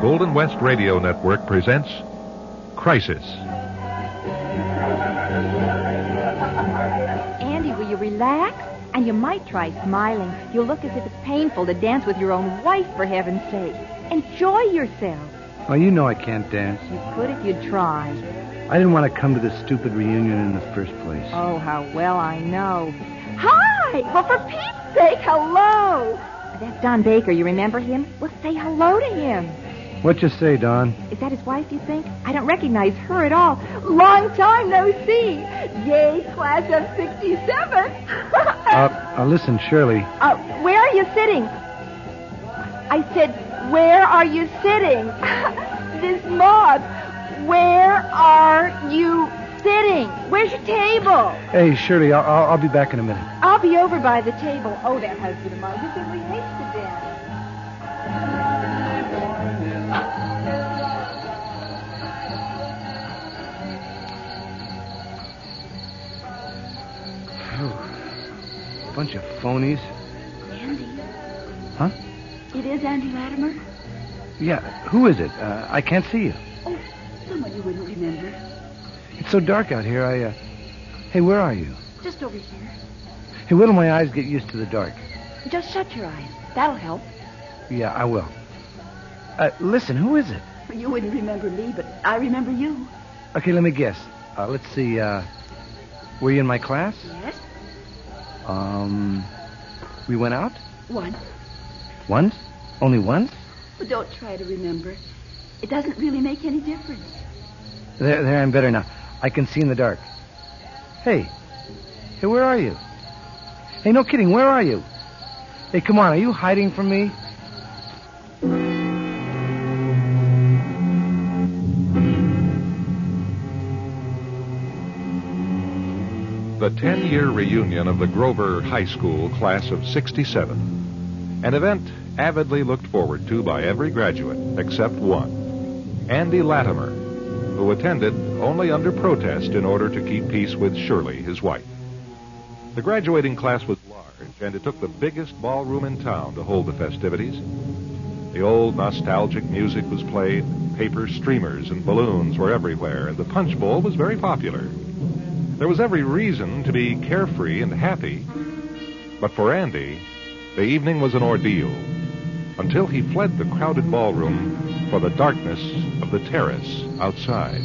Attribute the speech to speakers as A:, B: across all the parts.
A: Golden West Radio Network presents Crisis.
B: Andy, will you relax? And you might try smiling. You'll look as if it's painful to dance with your own wife, for heaven's sake. Enjoy yourself.
C: Oh, you know I can't dance.
B: You could if you'd try.
C: I didn't want to come to this stupid reunion in the first place.
B: Oh, how well I know. Hi! Well, for Pete's sake, hello! That's Don Baker. You remember him? Well, say hello to him.
C: What you say, Don?
B: Is that his wife, you think? I don't recognize her at all. Long time no see. Yay, class of 67.
C: Listen, Shirley.
B: Where are you sitting? I said, where are you sitting? This mob. Where are you sitting? Where's your table?
C: Hey, Shirley, I'll be back in a minute.
B: I'll be over by the table. Oh, that husband of mine. He simply hates to dance.
C: Bunch of phonies.
D: Andy.
C: Huh?
D: It is Andy Latimer?
C: Yeah, who is it? I can't see you.
D: Oh, someone you wouldn't remember.
C: It's so dark out here, Hey, where are you?
D: Just over here.
C: Hey, wait till my eyes get used to the dark.
D: Just shut your eyes. That'll help.
C: Yeah, I will. Listen, who is it?
D: You wouldn't remember me, but I remember you.
C: Okay, let me guess. Let's see, were you in my class?
D: Yes.
C: We went out?
D: Once.
C: Once? Only once?
D: But don't try to remember. It doesn't really make any difference.
C: There, I'm better now. I can see in the dark. Hey, where are you? Hey, no kidding, where are you? Hey, come on, are you hiding from me?
A: The 10-year reunion of the Grover High School class of 67. An event avidly looked forward to by every graduate except one, Andy Latimer, who attended only under protest in order to keep peace with Shirley, his wife. The graduating class was large, and it took the biggest ballroom in town to hold the festivities. The old nostalgic music was played, paper streamers and balloons were everywhere, and the punch bowl was very popular. There was every reason to be carefree and happy. But for Andy, the evening was an ordeal, until he fled the crowded ballroom for the darkness of the terrace outside.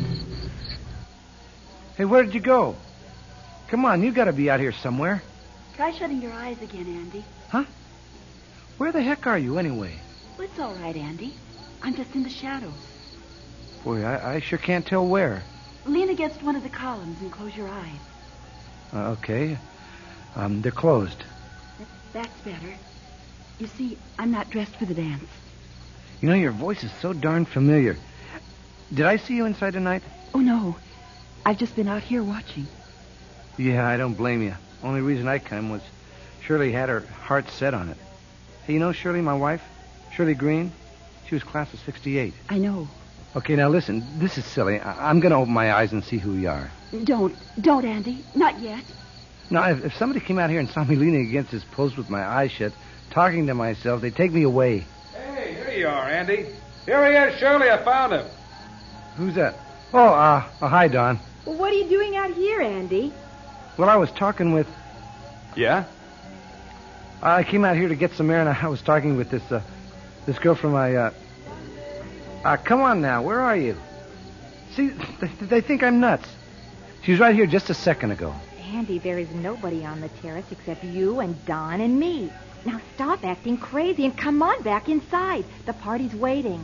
C: Hey, where did you go? Come on, you got to be out here somewhere.
D: Try shutting your eyes again, Andy.
C: Huh? Where the heck are you, anyway?
D: Well, it's all right, Andy. I'm just in the shadows.
C: Boy, I sure can't tell where.
D: Lean against one of the columns and close your eyes.
C: Okay. They're closed.
D: That's better. You see, I'm not dressed for the dance.
C: You know, your voice is so darn familiar. Did I see you inside tonight?
D: Oh, no. I've just been out here watching.
C: Yeah, I don't blame you. Only reason I come was Shirley had her heart set on it. Hey, you know Shirley, my wife? Shirley Green? She was class of 68.
D: I know.
C: Okay, now listen. This is silly. I'm going to open my eyes and see who you are.
D: Don't, Andy. Not yet.
C: Now, if somebody came out here and saw me leaning against this post with my eyes shut, talking to myself, they'd take me away.
E: Hey, here you are, Andy. Here he is, Shirley. I found him.
C: Who's that? Oh, hi, Don.
B: Well, what are you doing out here, Andy?
C: Well, I was talking with...
E: Yeah?
C: I came out here to get some air, and I was talking with this girl from my, come on now, where are you? See, they think I'm nuts. She was right here just a second ago.
B: Andy, there is nobody on the terrace except you and Don and me. Now stop acting crazy and come on back inside. The party's waiting.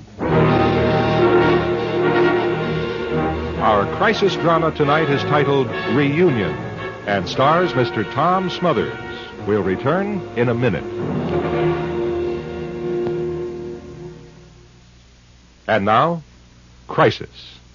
A: Our crisis drama tonight is titled Reunion and stars Mr. Tom Smothers. We'll return in a minute. And now, Crisis.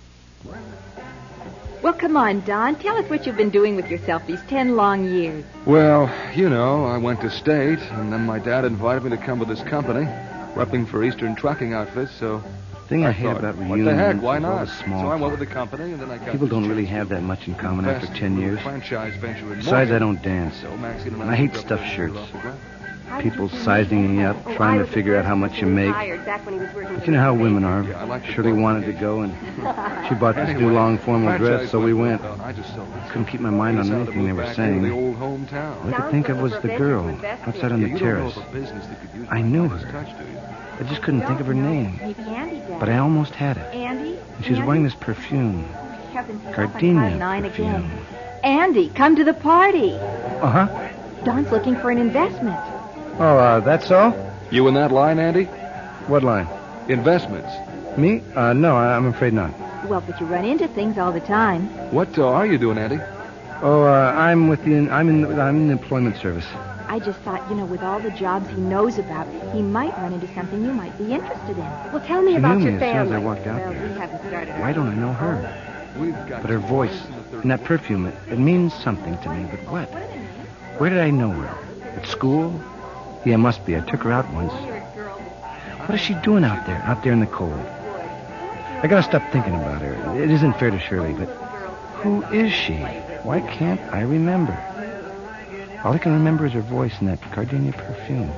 B: Well, come on, Don. Tell us what you've been doing with yourself these 10 long years.
E: Well, you know, I went to state, and then my dad invited me to come with his company, repping for Eastern Trucking Outfits, so...
C: The thing I hate about reunions...
E: What the heck, why
C: is all
E: not?
C: the small
E: So I went
C: talk.
E: with the company, and then I got...
C: People don't really have that much in common after 10 years.
E: Franchise venture in
C: Besides, I
E: Morgan.
C: don't dance.
E: So Maxine
C: And I hate stuffed shirts. people sizing me up, trying to figure out how much you make. But you know how women are.
E: Yeah, I like the
C: Shirley
E: clothes.
C: wanted to go, and she bought this new long formal dress, so we went. Couldn't keep my mind on anything they were saying.
E: The old hometown.
C: All I could think of was the girl outside on the terrace. I knew her. I just couldn't think of her name.
B: Maybe Andy does.
C: But I almost had it.
B: Andy?
C: And she was wearing this perfume.
B: Heavens, he's
C: Gardenia
B: up at 9
C: perfume.
B: again. Andy, come to the party.
C: Uh-huh.
B: Don's looking for an investment.
C: Oh, that's all?
E: You in that line, Andy?
C: What line?
E: Investments.
C: Me? No, I'm afraid not.
B: Well, but you run into things all the time.
E: What are you doing, Andy?
C: Oh, I'm in the employment service.
B: I just thought, with all the jobs he knows about, he might run into something you might be interested in. Well, tell me
C: She
B: about
C: knew
B: your
C: me as soon as
B: family.
C: I walked out
B: well,
C: there.
B: we haven't started.
C: Why don't I know her?
E: We've got
C: But her voice and that perfume, it means something to me. But what? Where did I know her? At school? Yeah, must be. I took her out once. What is she doing out there in the cold? I gotta stop thinking about her. It isn't fair to Shirley, but who is she? Why can't I remember? All I can remember is her voice and that gardenia perfume.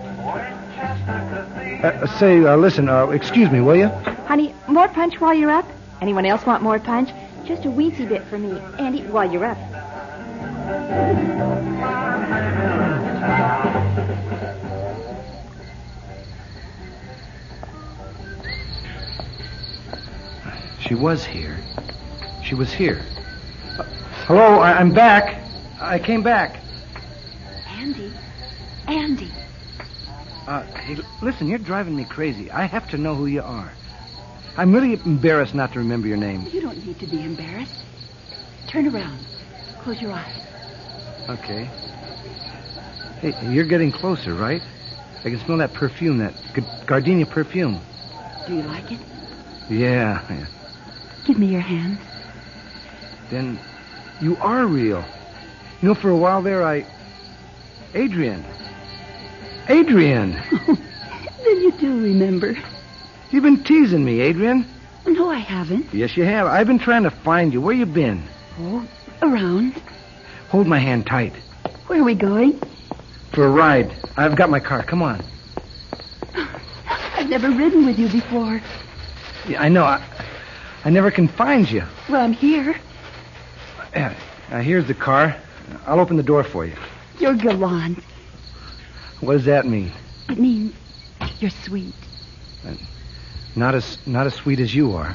C: Listen, excuse me, will you?
B: Honey, more punch while you're up? Anyone else want more punch? Just a weensy bit for me. Andy, while you're up.
C: She was here. She was here. Hello, I'm back. I came back.
D: Andy.
C: Hey, listen, you're driving me crazy. I have to know who you are. I'm really embarrassed not to remember your name.
D: You don't need to be embarrassed. Turn around. Close your eyes.
C: Okay. Hey, you're getting closer, right? I can smell that perfume, that gardenia perfume.
D: Do you like it?
C: Yeah.
D: Give me your hand.
C: Then you are real. For a while there, Adrian.
D: Then you do remember.
C: You've been teasing me, Adrian.
D: No, I haven't.
C: Yes, you have. I've been trying to find you. Where you been?
D: Oh, around.
C: Hold my hand tight.
D: Where are we going?
C: For a ride. I've got my car. Come on.
D: I've never ridden with you before.
C: Yeah, I know. I never can find you.
D: Well, I'm here.
C: Yeah, here's the car. I'll open the door for you.
D: You're gallant.
C: What does that mean?
D: It means you're sweet.
C: Not as sweet as you are.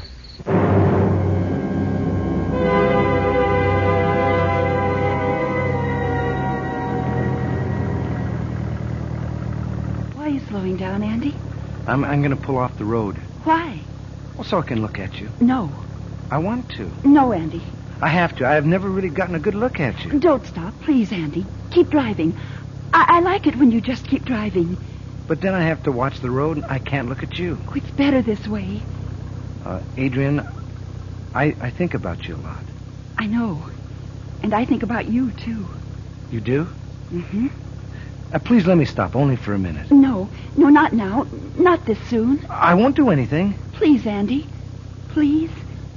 D: Why are you slowing down, Andy?
C: I'm going to pull off the road.
D: Why?
C: Well, so I can look at you.
D: No.
C: I want to.
D: No, Andy.
C: I have to. I have never really gotten a good look at you.
D: Don't stop, please, Andy. Keep driving. I like it when you just keep driving.
C: But then I have to watch the road, and I can't look at you.
D: Oh, it's better this way.
C: Adrian, I think about you a lot.
D: I know. And I think about you, too.
C: You do?
D: Mm-hmm.
C: Please let me stop, only for a minute.
D: No, not now. Not this soon.
C: I won't do anything.
D: Please, Andy. Please.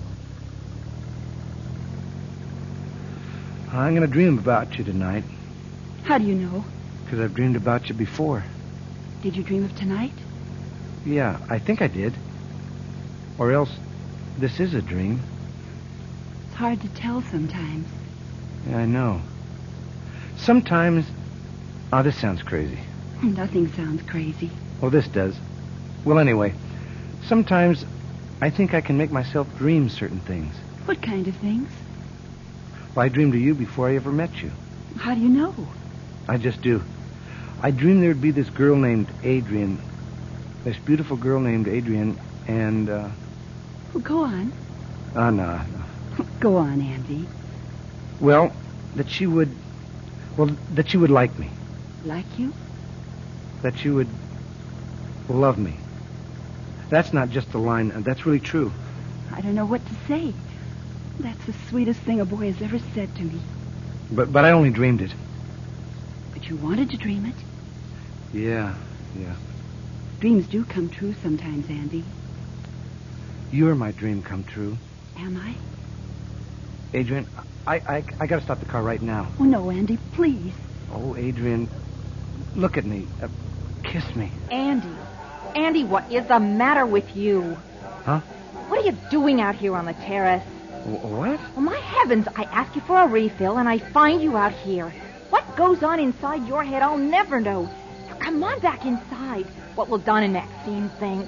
C: I'm going to dream about you tonight,
D: How do you know?
C: because I've dreamed about you before.
D: Did you dream of tonight?
C: Yeah, I think I did. Or else, this is a dream.
D: It's hard to tell sometimes.
C: Yeah, I know. Sometimes... Oh, this sounds crazy.
D: Nothing sounds crazy.
C: Oh, this does. Well, anyway, sometimes I think I can make myself dream certain things.
D: What kind of things?
C: Well, I dreamed of you before I ever met you.
D: How do you know?
C: I just do. I dreamed there'd be this girl named Adrian. This beautiful girl named Adrian, and,
D: Well, go on.
C: no.
D: Go on, Andy.
C: Well, that she would like me.
D: Like you?
C: That she would love me. That's not just a line. That's really true.
D: I don't know what to say. That's the sweetest thing a boy has ever said to me.
C: But I only dreamed it.
D: But you wanted to dream it.
C: Yeah.
D: Dreams do come true sometimes, Andy.
C: You're my dream come true.
D: Am I?
C: Adrian, I got to stop the car right now.
D: Oh, no, Andy, please.
C: Oh, Adrian, look at me. Kiss me.
B: Andy, what is the matter with you?
C: Huh?
B: What are you doing out here on the terrace?
C: What?
B: Well, my heavens, I ask you for a refill, and I find you out here. What goes on inside your head, I'll never know. Now, come on back inside. What will Don and Maxine think?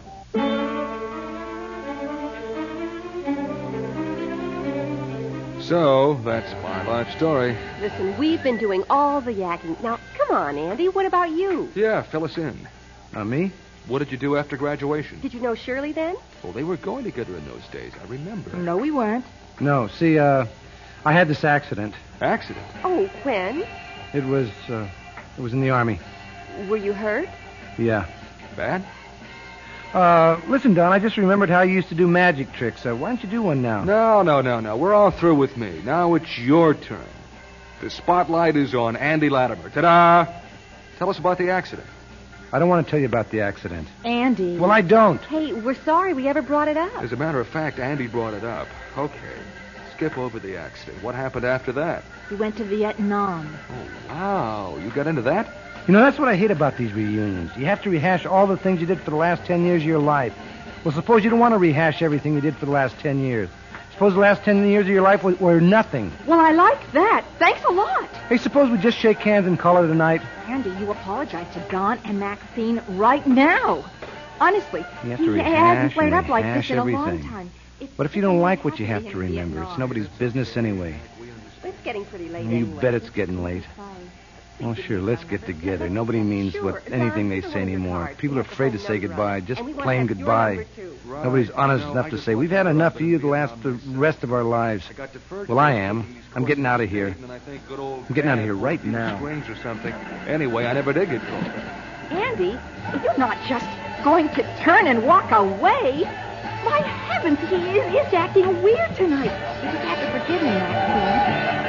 E: So, that's my life story.
F: Listen, we've been doing all the yakking. Now, come on, Andy. What about you?
E: Yeah, fill us in.
C: Me?
E: What did you do after graduation?
F: Did you know Shirley then?
E: Well, they were going together in those days. I remember.
B: No, we weren't.
C: No, see, I had this accident.
E: Accident?
F: Oh, when?
C: It was in the Army.
F: Were you hurt?
C: Yeah.
E: Bad?
C: Listen, Don, I just remembered how you used to do magic tricks. Why don't you do one now?
E: No. We're all through with me. Now it's your turn. The spotlight is on Andy Latimer. Ta-da! Tell us about the accident.
C: I don't want to tell you about the accident.
B: Andy.
C: Well, I don't.
F: Hey, we're sorry we ever brought it up.
E: As a matter of fact, Andy brought it up. Okay. Skip over the accident. What happened after that?
B: We went to Vietnam.
E: Oh, wow. You got into that?
C: You know, that's what I hate about these reunions. You have to rehash all the things you did for the last 10 years of your life. Well, suppose you don't want to rehash everything you did for the last 10 years. Suppose the last 10 years of your life were nothing.
B: Well, I like that. Thanks a lot.
C: Hey, suppose we just shake hands and call it a night.
B: Andy, you apologize to Don and Maxine right now. Honestly,
C: You have to
B: he
C: rehash
B: hasn't played
C: and
B: up like this
C: rehash
B: in a long
C: everything.
B: time.
C: But if you don't like what you have to remember, it's nobody's business anyway.
F: It's getting pretty late
C: You
F: anyway.
C: bet it's getting late. Oh, sure, let's get together. Nobody means anything they say anymore. People are afraid to say goodbye, just plain goodbye. Nobody's honest enough to say, we've had enough of you the rest of our lives. Well, I am. I'm getting out of here. I'm getting out of here right now.
E: Strings or something. Anyway, I never did get caught.
B: Andy, you're not just going to turn and walk away. My heavens, he is acting weird tonight. You just have to forgive me, Maxine.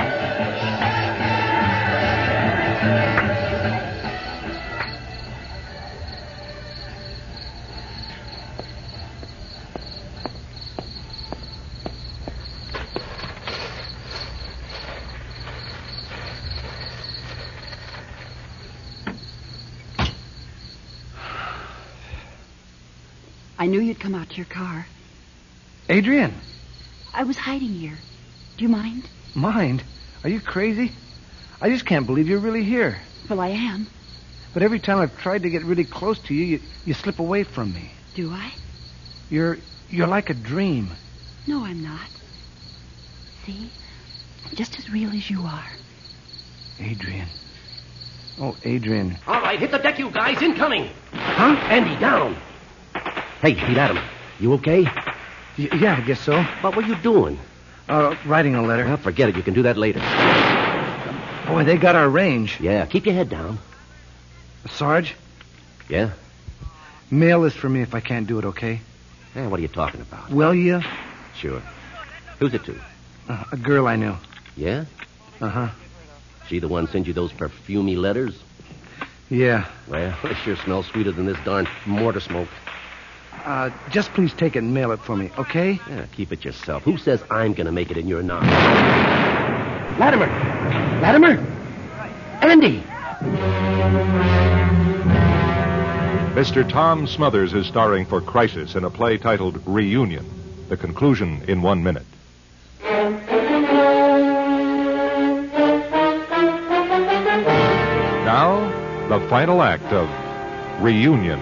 D: I knew you'd come out to your car.
C: Adrian!
D: I was hiding here. Do you mind?
C: Mind? Are you crazy? I just can't believe you're really here.
D: Well, I am.
C: But every time I've tried to get really close to you, you slip away from me.
D: Do I?
C: You're like a dream.
D: No, I'm not. See? Just as real as you are.
C: Adrian. Oh, Adrian.
G: All right, hit the deck, you guys. Incoming.
C: Huh?
G: Andy, down. Hey, Pete Adam, you okay?
C: Yeah, I guess so.
G: What were you doing?
C: Writing a letter.
G: Well, forget it. You can do that later.
C: Boy, they got our range.
G: Yeah, keep your head down.
C: Sarge,
G: Yeah?
C: mail this for me if I can't do it, okay?
G: Yeah, what are you talking about?
C: Will you?
G: Sure. Who's it to?
C: A girl I knew.
G: Yeah?
C: Uh-huh.
G: She the one sent you those perfumey letters?
C: Yeah.
G: Well, they sure smell sweeter than this darn mortar smoke.
C: Just please take it and mail it for me, okay?
G: Yeah, keep it yourself. Who says I'm going to make it in your novel? Latimer! Latimer! Andy!
A: Mr. Tom Smothers is starring for Crisis in a play titled Reunion. The conclusion in 1 minute. Now, the final act of Reunion.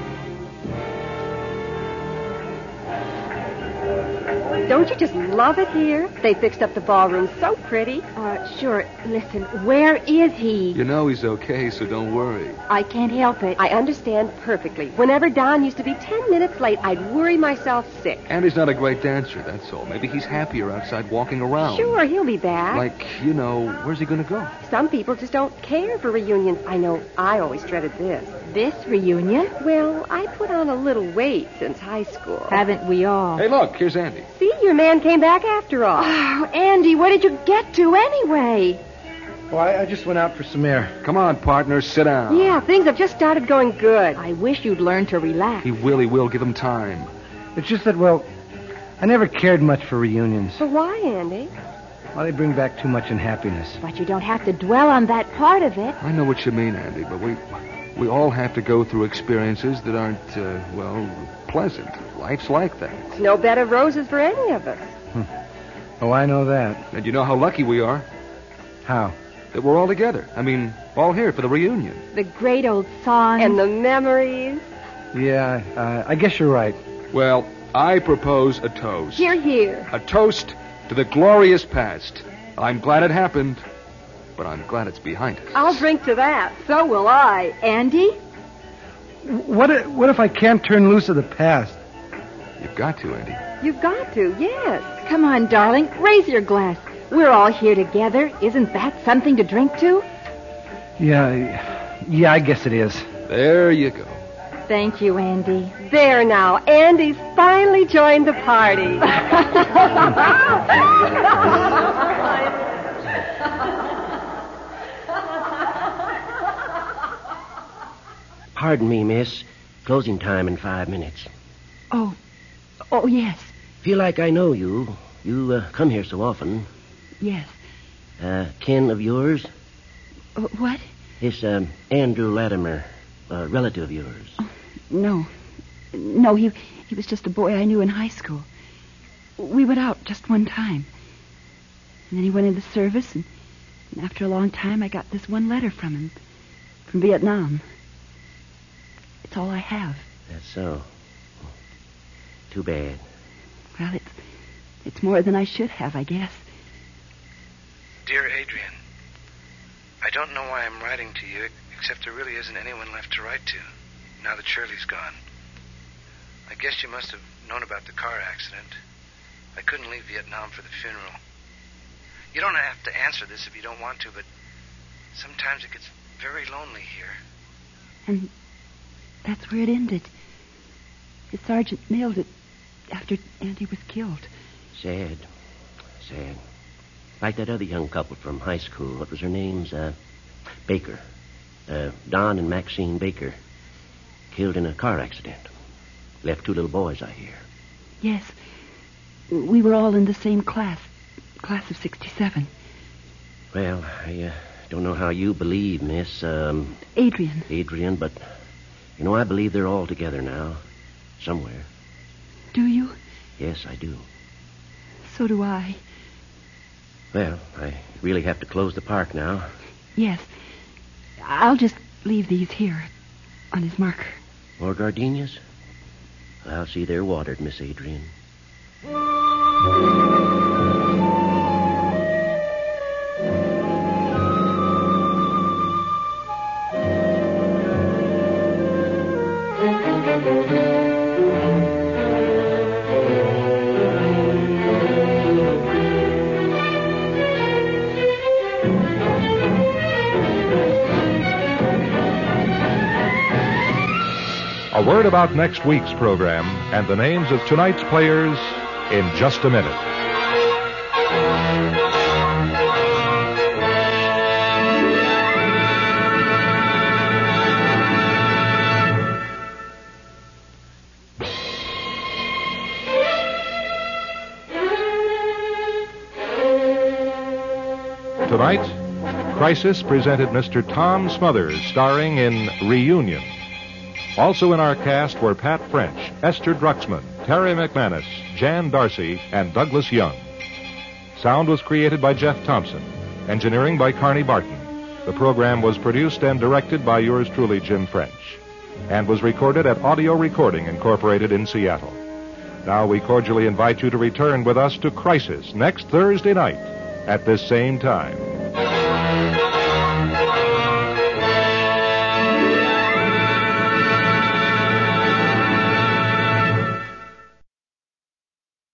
F: Don't you just love it here? They fixed up the ballroom so pretty.
B: Sure. Listen, where is he?
E: You know he's okay, so don't worry.
B: I can't help it.
F: I understand perfectly. Whenever Don used to be 10 minutes late, I'd worry myself sick.
E: Andy's not a great dancer, that's all. Maybe he's happier outside walking around.
F: Sure, he'll be back.
E: Like, where's he going to go?
F: Some people just don't care for reunions. I know I always dreaded this.
B: This reunion?
F: Well, I put on a little weight since high school.
B: Haven't we all?
E: Hey, look, here's Andy.
F: See, your man came back after all.
B: Oh, Andy, where did you get to anyway?
C: Oh, I just went out for some air.
E: Come on, partner, sit down.
F: Yeah, things have just started going good.
B: I wish you'd learn to relax.
E: He will. Give him time.
C: It's just that, well, I never cared much for reunions.
F: But why, Andy?
C: Well, they bring back too much unhappiness.
B: But you don't have to dwell on that part of it.
E: I know what you mean, Andy, but we We all have to go through experiences that aren't, pleasant. Life's like that.
F: No bed of roses for any of us.
C: Oh, I know that.
E: And you know how lucky we are
C: How?
E: that we're all together. I mean, all here for the reunion.
B: The great old song.
F: And the memories.
C: Yeah, I guess you're right.
E: Well, I propose a toast.
F: Hear, hear.
E: A toast to the glorious past. I'm glad it happened, but I'm glad it's behind us.
F: I'll drink to that. So will I.
B: Andy?
C: What if I can't turn loose of the past?
E: You've got to, Andy.
F: You've got to, yes.
B: Come on, darling. Raise your glass. We're all here together. Isn't that something to drink to?
C: Yeah, I guess it is.
E: There you go.
B: Thank you, Andy.
F: There now. Andy's finally joined the party.
G: Pardon me, miss. Closing time in 5 minutes.
D: Oh, yes.
G: Feel like I know you. You come here so often.
D: Yes.
G: Kin of yours?
D: What?
G: This Andrew Latimer, a relative of yours.
D: No. No, he was just a boy I knew in high school. We went out just one time. And then he went into service, and after a long time I got this one letter from him. From Vietnam. It's all I have.
G: That's so. Too bad.
D: Well, it's more than I should have, I guess.
H: Dear Adrian, I don't know why I'm writing to you, except there really isn't anyone left to write to, now that Shirley's gone. I guess you must have known about the car accident. I couldn't leave Vietnam for the funeral. You don't have to answer this if you don't want to, but sometimes it gets very lonely here.
D: And that's where it ended. The sergeant mailed it after Andy was killed.
G: Sad. Like that other young couple from high school. What was her name's? Baker. Don and Maxine Baker. Killed in a car accident. Left 2 little boys, I hear.
D: Yes. We were all in the same class. Class of 67.
G: Well, I don't know how you believe, Miss,
D: Adrian,
G: but, I believe they're all together now. Somewhere.
D: Do you?
G: Yes, I do.
D: So do I.
G: Well, I really have to close the park now.
D: Yes. I'll just leave these here on his marker.
G: More gardenias? I'll see they're watered, Miss Adrian.
A: A word about next week's program and the names of tonight's players in just a minute. Tonight, Crisis presented Mr. Tom Smothers, starring in Reunion. Also in our cast were Pat French, Esther Druxman, Terry McManus, Jan Darcy, and Douglas Young. Sound was created by Jeff Thompson. Engineering by Carney Barton. The program was produced and directed by yours truly, Jim French, and was recorded at Audio Recording Incorporated in Seattle. Now we cordially invite you to return with us to Crisis next Thursday night at this same time.